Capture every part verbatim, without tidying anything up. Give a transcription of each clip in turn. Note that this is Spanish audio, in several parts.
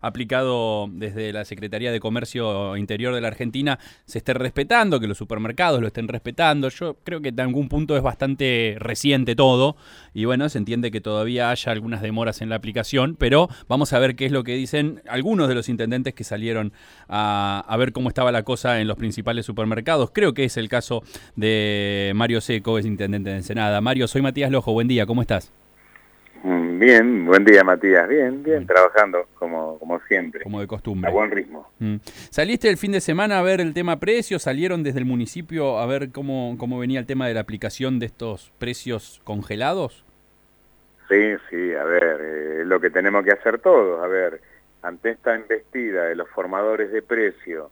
aplicado desde la Secretaría de Comercio Interior de la Argentina se esté respetando, que los supermercados lo estén respetando. Yo creo que en algún punto es bastante reciente todo y bueno, se entiende que todavía haya algunas demoras en la aplicación, pero vamos a ver qué es lo que dicen algunos de los intendentes que salieron a, a ver cómo estaba la cosa en los principales supermercados. Creo que es el caso de Mario Seco, es intendente de Ensenada. Mario, soy Matías Lojo, buen día, ¿cómo estás? Bien, buen día Matías, bien, bien, mm. trabajando como, como siempre. Como de costumbre. A buen ritmo. Mm. ¿Saliste el fin de semana a ver el tema precios? ¿Salieron desde el municipio a ver cómo, cómo venía el tema de la aplicación de estos precios congelados? Sí, sí, a ver, eh, lo que tenemos que hacer todos, a ver, ante esta embestida de los formadores de precio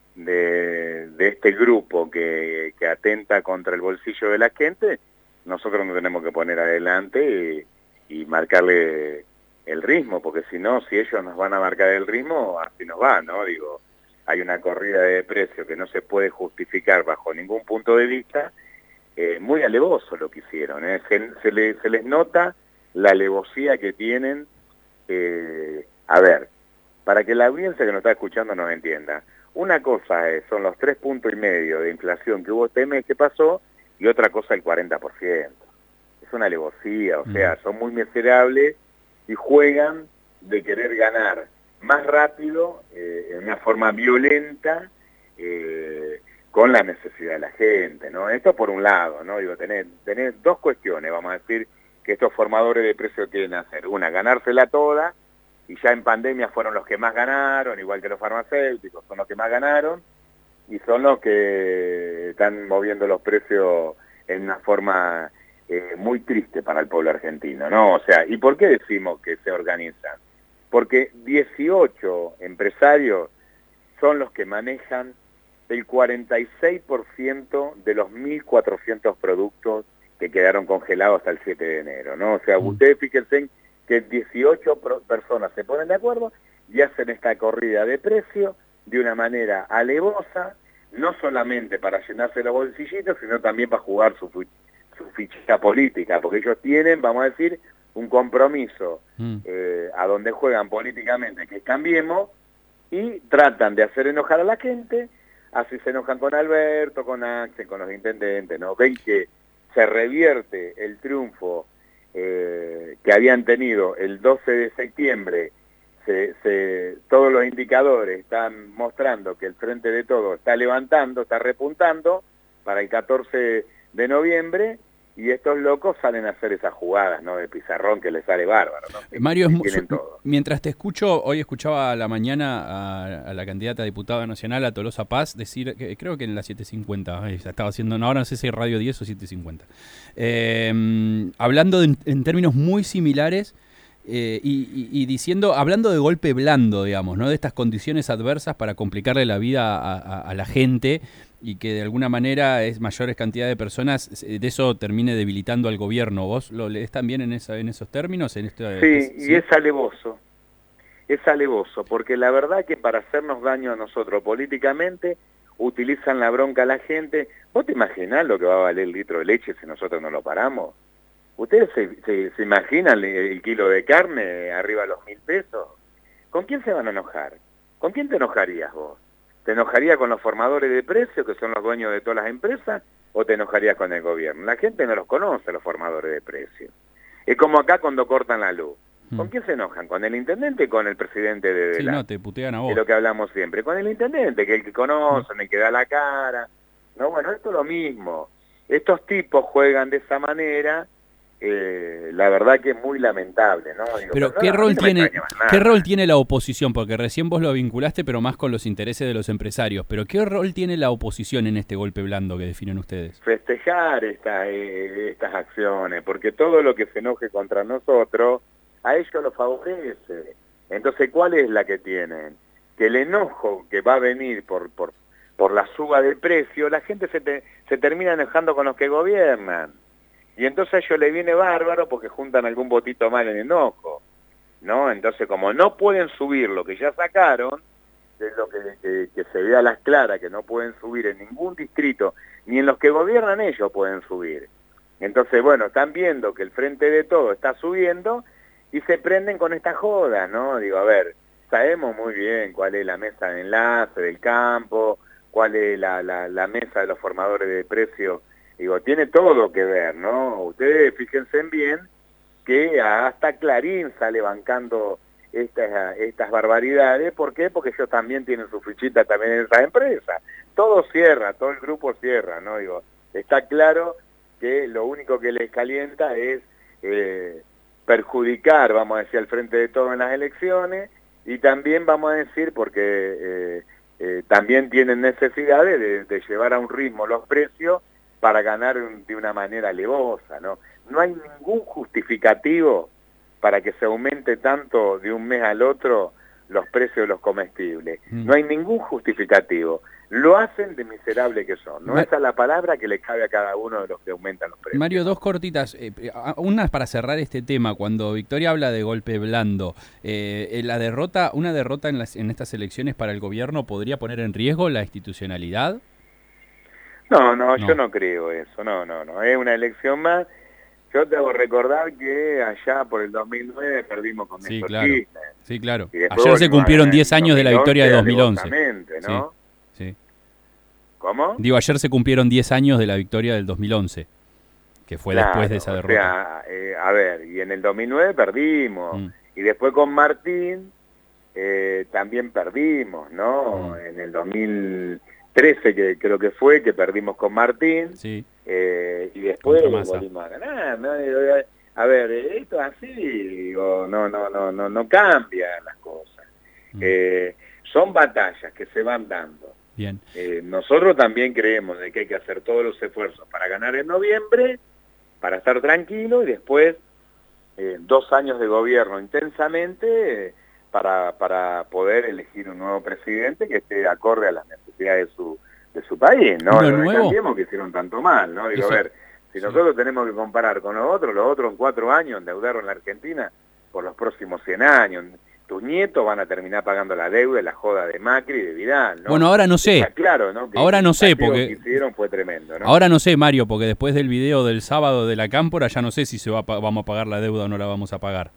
de, de este grupo que, que atenta contra el bolsillo de la gente, nosotros nos tenemos que poner adelante y, y marcarle el ritmo, porque si no, si ellos nos van a marcar el ritmo, así nos va, ¿no? Digo, hay una corrida de precios que no se puede justificar bajo ningún punto de vista, eh, muy alevoso lo que hicieron, ¿eh? se, se, le, se les nota la alevosía que tienen. Eh, a ver, para que la audiencia que nos está escuchando nos entienda, una cosa es, son los tres puntos y medio de inflación que hubo este mes que pasó, y otra cosa el cuarenta por ciento. Es una alevosía, o sea, mm. son muy miserables y juegan de querer ganar más rápido, eh, en una forma violenta, eh, con la necesidad de la gente, ¿no? Esto por un lado, ¿no? Digo, tenés, tenés dos cuestiones, vamos a decir, que estos formadores de precios quieren hacer. Una, ganársela toda, y ya en pandemia fueron los que más ganaron, igual que los farmacéuticos, son los que más ganaron, y son los que están moviendo los precios en una forma eh, muy triste para el pueblo argentino, ¿no? O sea, ¿y por qué decimos que se organizan? Porque dieciocho empresarios son los que manejan el cuarenta y seis por ciento de los mil cuatrocientos productos que quedaron congelados hasta el siete de enero, ¿no? O sea, ustedes fíjense que dieciocho personas se ponen de acuerdo y hacen esta corrida de precio de una manera alevosa, no solamente para llenarse los bolsillitos, sino también para jugar su, su ficha política, porque ellos tienen, vamos a decir, un compromiso mm. eh, a donde juegan políticamente, que es Cambiemos, y tratan de hacer enojar a la gente, así se enojan con Alberto, con Axel, con los intendentes, ¿no? Ven que se revierte el triunfo eh, que habían tenido el doce de septiembre, se, se, todos los indicadores están mostrando que el Frente de Todos está levantando, está repuntando para el catorce de noviembre, y estos locos salen a hacer esas jugadas, ¿no? De pizarrón que les sale bárbaro, ¿no? Que, Mario, que su, mientras te escucho, hoy escuchaba a la mañana a, a la candidata a diputada nacional, a Tolosa Paz, decir, que creo que en la siete cincuenta, ay, estaba haciendo, no, ahora no sé si es Radio diez o siete cincuenta, eh, hablando de, en términos muy similares, Eh, y, y, y diciendo, hablando de golpe blando, digamos, ¿no? De estas condiciones adversas para complicarle la vida a, a, a la gente, y que de alguna manera es mayores cantidad de personas, de eso termine debilitando al gobierno. ¿Vos lo lees también en, esa, en esos términos? En este, sí, este, y ¿sí? es alevoso, es alevoso, porque la verdad que para hacernos daño a nosotros políticamente, utilizan la bronca a la gente. ¿Vos te imaginás lo que va a valer el litro de leche si nosotros no lo paramos? ¿Ustedes se, se, se imaginan el kilo de carne arriba de los mil pesos? ¿Con quién se van a enojar? ¿Con quién te enojarías vos? ¿Te enojarías con los formadores de precios, que son los dueños de todas las empresas, o te enojarías con el gobierno? La gente no los conoce, los formadores de precios. Es como acá cuando cortan la luz. ¿Con quién se enojan? ¿Con el intendente o con el presidente de, de sí, la... no, te putean a vos. De lo que hablamos siempre. Con el intendente, que es el que conocen, el que da la cara. No, bueno, esto es lo mismo. Estos tipos juegan de esa manera. Eh, la verdad que es muy lamentable, ¿no? Digo, pero, pero ¿qué no, rol no tiene qué rol tiene la oposición? Porque recién vos lo vinculaste, pero más con los intereses de los empresarios. Pero ¿qué rol tiene la oposición en este golpe blando que definen ustedes? Festejar esta, eh, estas acciones, porque todo lo que se enoje contra nosotros, a ellos los favorece. Entonces, ¿cuál es la que tienen? Que el enojo que va a venir por, por, por la suba del precio, la gente se, te, se termina enojando con los que gobiernan. Y entonces a ellos les viene bárbaro porque juntan algún votito mal en enojo, ¿no? Entonces, como no pueden subir lo que ya sacaron, que es lo que, que, que se ve a las claras, que no pueden subir en ningún distrito, ni en los que gobiernan ellos pueden subir. Entonces, bueno, están viendo que el Frente de Todos está subiendo y se prenden con esta joda, ¿no? Digo, a ver, sabemos muy bien cuál es la mesa de enlace del campo, cuál es la, la, la mesa de los formadores de precios. Digo, tiene todo que ver, ¿no? Ustedes fíjense bien que hasta Clarín sale bancando estas, estas barbaridades. ¿Por qué? Porque ellos también tienen su fichita también en esa empresa. Todo cierra, todo el grupo cierra, ¿no? Digo, está claro que lo único que les calienta es eh, perjudicar, vamos a decir, al frente de todo en las elecciones, y también vamos a decir, porque eh, eh, también tienen necesidades de, de llevar a un ritmo los precios para ganar de una manera alevosa, ¿no? No hay ningún justificativo para que se aumente tanto de un mes al otro los precios de los comestibles. Mm. No hay ningún justificativo. Lo hacen de miserable que son. No, esa es la palabra que le cabe a cada uno de los que aumentan los precios. Mario, dos cortitas. Eh, una para cerrar este tema. Cuando Victoria habla de golpe blando, eh, la derrota, una derrota en, las, en estas elecciones para el gobierno podría poner en riesgo la institucionalidad. No, no, no, yo no creo eso. No, no, no. Es una elección más. Yo te hago recordar que allá por el dos mil nueve perdimos con sí, Néstor claro. Kirchner. Sí, claro. Ayer se cumplieron diez años de la victoria de dos mil once. ¿No? Sí. Sí. ¿Cómo? Digo, ayer se cumplieron diez años de la victoria del dos mil once, que fue claro, después de esa derrota. O sea, eh, a ver, y en el dos mil nueve perdimos, mm. y después con Martín eh, también perdimos, ¿no? Mm. En el dos mil trece, que creo que fue, que perdimos con Martín, sí. eh, y después volvimos a ganar, ¿no? A ver, esto es así, digo, no, no, no, no, no cambian las cosas. Mm. Eh, son batallas que se van dando. Bien. Eh, nosotros también creemos de que hay que hacer todos los esfuerzos para ganar en noviembre, para estar tranquilo, y después eh, dos años de gobierno intensamente eh, para, para poder elegir un nuevo presidente que esté acorde a las necesidades de su, de su país, ¿no? No nos cambiemos que hicieron tanto mal, ¿no? Digo, Eso, a ver, si sí. nosotros tenemos que comparar con los otros, los otros en cuatro años endeudaron la Argentina por los próximos cien años. Tus nietos van a terminar pagando la deuda, la joda de Macri y de Vidal, ¿no? Bueno, ahora no sé. Está claro, ¿no? Que ahora no sé, porque... que hicieron fue tremendo, ¿no? Ahora no sé, Mario, porque después del video del sábado de la Cámpora ya no sé si se va a, vamos a pagar la deuda o no la vamos a pagar.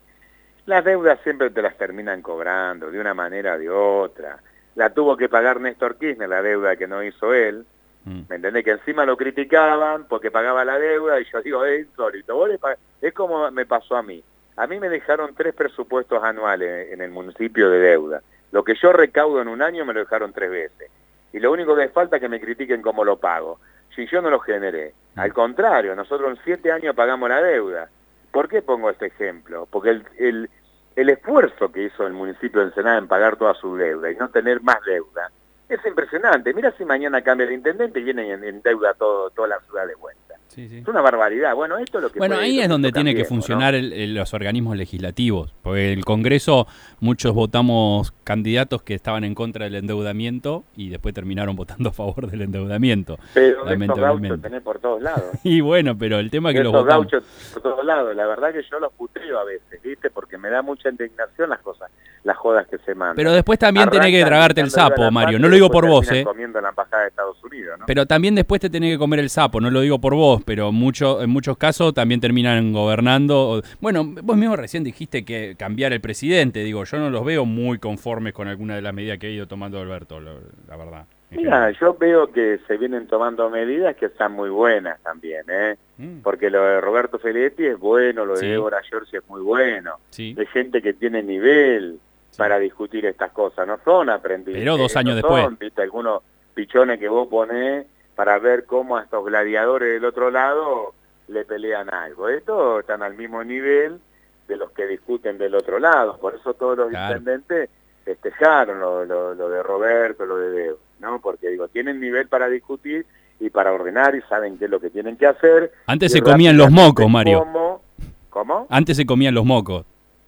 Las deudas siempre te las terminan cobrando, de una manera o de otra. La tuvo que pagar Néstor Kirchner, la deuda que no hizo él. Mm. ¿Me entendés? Que encima lo criticaban porque pagaba la deuda, y yo digo, es insólito. Vos le pag... Es como me pasó a mí. A mí me dejaron tres presupuestos anuales en el municipio de deuda. Lo que yo recaudo en un año me lo dejaron tres veces. Y lo único que me falta es que me critiquen cómo lo pago. Si yo no lo generé. Al contrario, nosotros en siete años pagamos la deuda. ¿Por qué pongo este ejemplo? Porque el, el, el esfuerzo que hizo el municipio de Ensenada en pagar toda su deuda y no tener más deuda es impresionante. Mira si mañana cambia el intendente y viene en, en deuda todo, toda la ciudad de vuelta. Sí, sí. Es una barbaridad. Bueno, esto es lo que Bueno, puede, ahí es donde tiene que funcionar, ¿no? el, el, los organismos legislativos, porque el Congreso, muchos votamos candidatos que estaban en contra del endeudamiento y después terminaron votando a favor del endeudamiento. Pero estos gauchos tenés por todos lados. Y bueno, pero el tema es que los votamos... gauchos por todos lados, la verdad que yo los puteo a veces, ¿viste? Porque me da mucha indignación las cosas, las jodas que se mandan. Pero después también tenés que tragarte el sapo, Mario, no lo digo por vos, ¿eh? Comiendo en la embajada de Estados Unidos, ¿no? Pero también después te tenés que comer el sapo, no lo digo por vos, pero mucho, en muchos casos también terminan gobernando. Bueno, vos mismo recién dijiste que cambiar el presidente, digo, yo no los veo muy conformes con alguna de las medidas que ha ido tomando Alberto, la, la verdad. Mira, yo veo que se vienen tomando medidas que están muy buenas también, ¿eh? Mm. Porque lo de Roberto Feletti es bueno, lo de sí. Débora Giorgi es muy bueno. Sí. De gente que tiene nivel sí. para discutir estas cosas, no son aprendices. Pero dos años no después. Son, ¿viste? Algunos pichones que vos ponés para ver cómo a estos gladiadores del otro lado le pelean algo. Estos están al mismo nivel de los que discuten del otro lado. Por eso todos los claro. intendentes festejaron lo, lo, lo de Roberto, lo de Débora, ¿no? Porque digo, tienen nivel para discutir y para ordenar y saben qué es lo que tienen que hacer. Antes se comían los mocos, Mario. ¿Cómo? ¿Cómo? Antes se comían los mocos.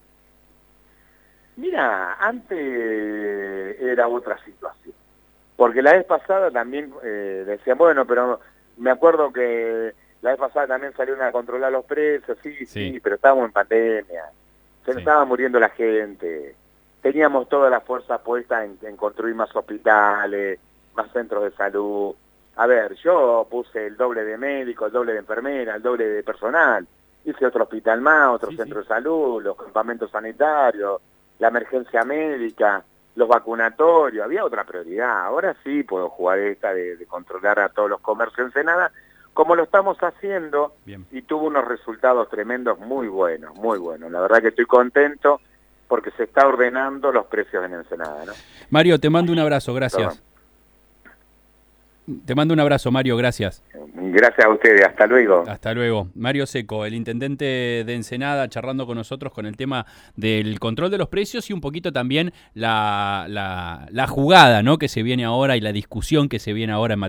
Mira, antes era otra situación. Porque la vez pasada también eh, decían, bueno, pero me acuerdo que la vez pasada también salieron a controlar los precios, sí, sí, sí pero estábamos en pandemia, se sí. estaba muriendo la gente, teníamos toda la fuerza puesta en, en construir más hospitales, más centros de salud. A ver, yo puse el doble de médicos, el doble de enfermeras, el doble de personal, hice otro hospital más, otro sí, centro sí. de salud, los campamentos sanitarios, la emergencia médica, los vacunatorios, había otra prioridad. Ahora sí puedo jugar esta de, de controlar a todos los comercios en Ensenada, como lo estamos haciendo. Bien. Y tuvo unos resultados tremendos muy buenos, muy buenos. La verdad que estoy contento porque se está ordenando los precios en Ensenada, ¿no? Mario, te mando un abrazo, gracias. Perdón. Te mando un abrazo, Mario, gracias. Gracias a ustedes, hasta luego. Hasta luego. Mario Seco, el intendente de Ensenada, charlando con nosotros con el tema del control de los precios y un poquito también la, la, la jugada, ¿no?, que se viene ahora y la discusión que se viene ahora en materia